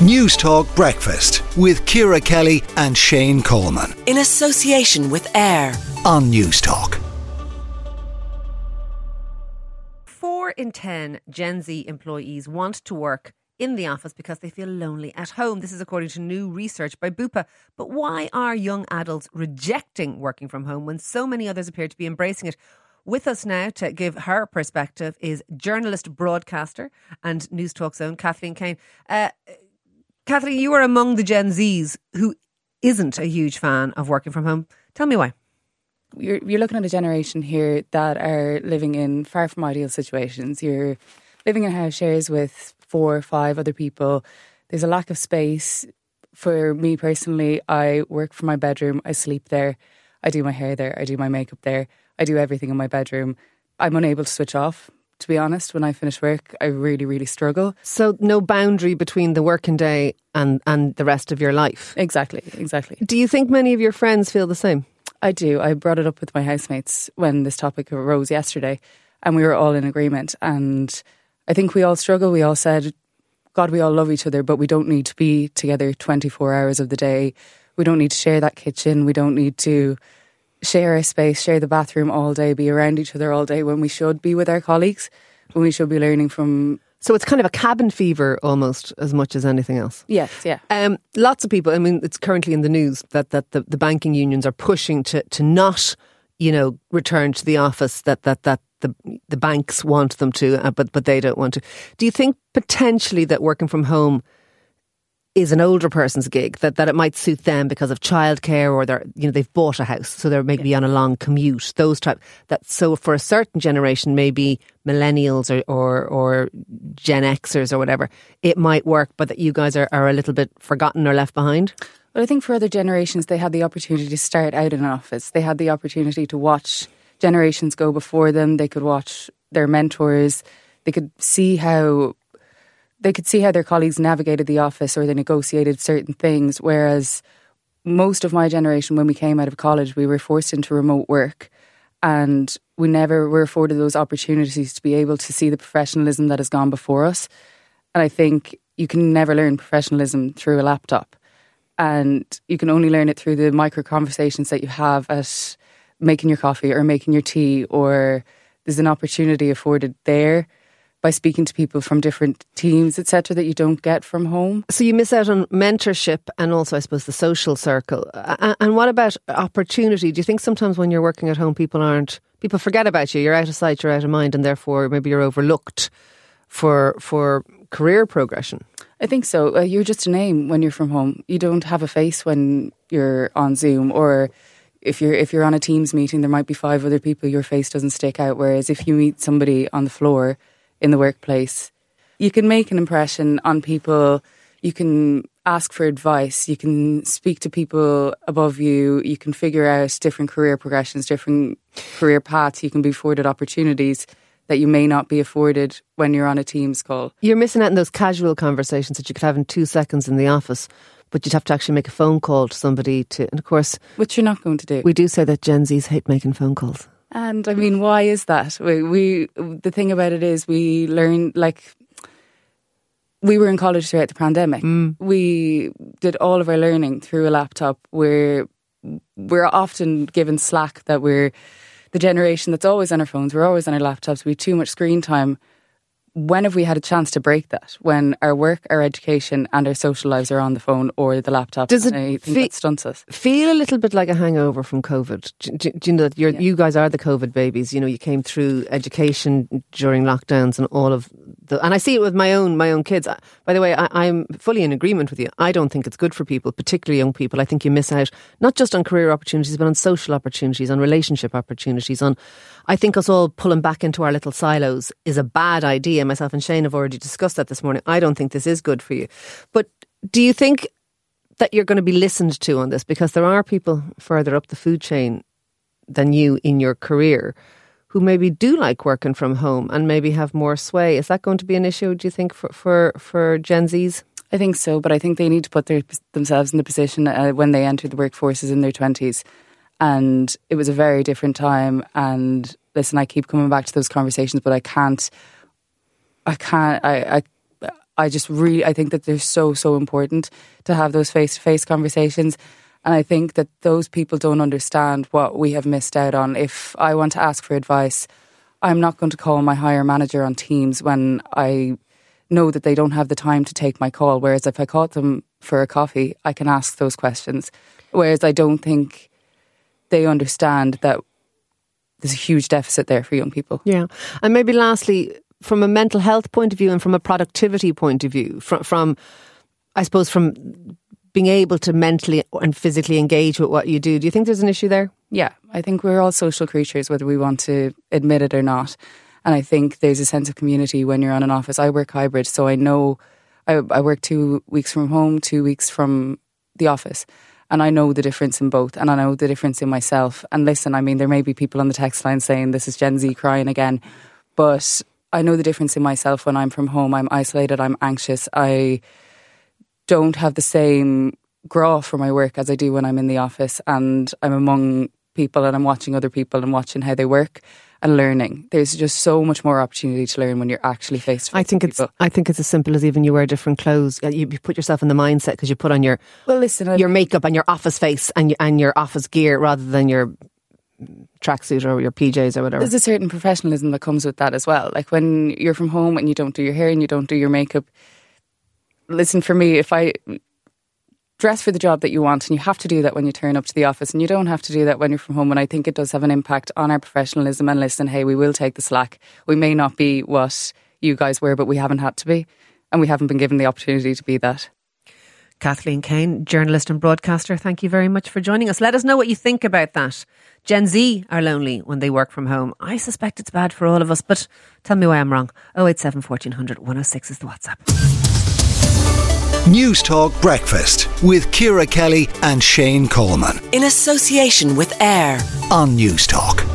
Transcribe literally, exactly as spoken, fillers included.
News Talk Breakfast with Ciara Kelly and Shane Coleman. In association with AIR on News Talk. Four in ten Gen Z employees want to work in the office because they feel lonely at home. This is according to new research by Bupa. But why are young adults rejecting working from home when so many others appear to be embracing it? With us now to give her perspective is journalist, broadcaster and News Talk's own Kathleen Kane. Uh, Kathleen, you are among the Gen Zs who isn't a huge fan of working from home. Tell me why. You're, you're looking at a generation here that are living in far from ideal situations. You're living in house shares with four or five other people. There's a lack of space. For me personally, I work from my bedroom. I sleep there. I do my hair there. I do my makeup there. I do everything in my bedroom. I'm unable to switch off. To be honest, when I finish work, I really, really struggle. So no boundary between the working day and, and the rest of your life? Exactly, exactly. Do you think many of your friends feel the same? I do. I brought it up with my housemates when this topic arose yesterday, and we were all in agreement. And I think we all struggle. We all said, God, we all love each other, but we don't need to be together twenty-four hours of the day. We don't need to share that kitchen. We don't need to share our space, share the bathroom all day, be around each other all day, when we should be with our colleagues, when we should be learning from... So it's kind of a cabin fever almost as much as anything else. Yes, yeah. Um, lots of people, I mean, it's currently in the news that, that the, the banking unions are pushing to, to not, you know, return to the office, that that, that the the banks want them to, uh, but, but they don't want to. Do you think potentially that working from home is an older person's gig, that, that it might suit them because of childcare, or they're, you know, they've bought a house, so they're maybe yeah. on a long commute, those type, that, so for a certain generation, maybe millennials or, or, or Gen Xers or whatever, it might work, but that you guys are, are a little bit forgotten or left behind? Well, I think for other generations, they had the opportunity to start out in an office. They had the opportunity to watch generations go before them. They could watch their mentors. They could see how They could see how their colleagues navigated the office, or they negotiated certain things, whereas most of my generation, when we came out of college, we were forced into remote work, and we never were afforded those opportunities to be able to see the professionalism that has gone before us. And I think you can never learn professionalism through a laptop, and you can only learn it through the micro conversations that you have at making your coffee or making your tea, or there's an opportunity afforded there by speaking to people from different teams, et cetera, that you don't get from home. So you miss out on mentorship and also, I suppose, the social circle. And what about opportunity? Do you think sometimes when you're working at home, people aren't, people forget about you, you're out of sight, you're out of mind, and therefore maybe you're overlooked for for career progression? I think so. Uh, you're just a name when you're from home. You don't have a face when you're on Zoom, or if you're if you're on a Teams meeting, there might be five other people, your face doesn't stick out. Whereas if you meet somebody on the floor in the workplace, you can make an impression on people. You can ask for advice. You can speak to people above you. You can figure out different career progressions, different career paths. You can be afforded opportunities that you may not be afforded when you're on a Teams call. You're missing out on those casual conversations that you could have in two seconds in the office, but you'd have to actually make a phone call to somebody to, and of course... Which you're not going to do. We do say that Gen Zs hate making phone calls. And I mean, why is that? We, we the thing about it is we learn, like, we were in college throughout the pandemic. Mm. We did all of our learning through a laptop. We're, we're often given slack that we're the generation that's always on our phones. We're always on our laptops. We have too much screen time. When have we had a chance to break that? When our work, our education and our social lives are on the phone or the laptop. Does it I think fe- that stunts us. Feel a little bit like a hangover from COVID? Do, do, do you know that you're, yeah. you guys are the COVID babies? You know, you came through education during lockdowns and all of the... And I see it with my own my own kids. By the way, I, I'm fully in agreement with you. I don't think it's good for people, particularly young people. I think you miss out not just on career opportunities, but on social opportunities, on relationship opportunities, on... I think us all pulling back into our little silos is a bad idea. Myself and Shane have already discussed that this morning. I don't think this is good for you. But do you think that you're going to be listened to on this? Because there are people further up the food chain than you in your career who maybe do like working from home and maybe have more sway. Is that going to be an issue, do you think, for, for, for Gen Zs? I think so, but I think they need to put their, themselves in the position uh, when they enter the workforces in their twenties. And it was a very different time. And listen, I keep coming back to those conversations, but I can't, I can't, I, I, I just really, I think that they're so, so important to have those face-to-face conversations. And I think that those people don't understand what we have missed out on. If I want to ask for advice, I'm not going to call my hire manager on Teams when I know that they don't have the time to take my call. Whereas if I call them for a coffee, I can ask those questions. Whereas I don't think they understand that there's a huge deficit there for young people. Yeah. And maybe lastly, from a mental health point of view and from a productivity point of view, from, from I suppose, from being able to mentally and physically engage with what you do, do you think there's an issue there? Yeah, I think we're all social creatures, whether we want to admit it or not. And I think there's a sense of community when you're on an office. I work hybrid, so I know I, I work two weeks from home, two weeks from the office. And I know the difference in both, and I know the difference in myself. And listen, I mean, there may be people on the text line saying this is Gen Z crying again, but I know the difference in myself when I'm from home. I'm isolated, I'm anxious, I don't have the same graw for my work as I do when I'm in the office, and I'm among people and I'm watching other people and watching how they work and learning. There's just so much more opportunity to learn when you're actually face to face. I think it's people. I think it's as simple as even you wear different clothes. You, you put yourself in the mindset because you put on your well, listen, your makeup and your office face and your, and your office gear rather than your tracksuit or your P Js or whatever. There's a certain professionalism that comes with that as well. Like when you're from home and you don't do your hair and you don't do your makeup. Listen, for me, if I dress for the job that you want, and you have to do that when you turn up to the office, and you don't have to do that when you're from home, and I think it does have an impact on our professionalism. And listen, hey, we will take the slack. We may not be what you guys were, but we haven't had to be, and we haven't been given the opportunity to be that. Kathleen Kane, journalist and broadcaster, thank you very much for joining us. Let us know what you think about that. Gen Z are lonely when they work from home. I suspect it's bad for all of us, but tell me why I'm wrong. oh eight seven, fourteen hundred, one oh six is the WhatsApp. News Talk Breakfast with Ciara Kelly and Shane Coleman in association with AIR on News Talk.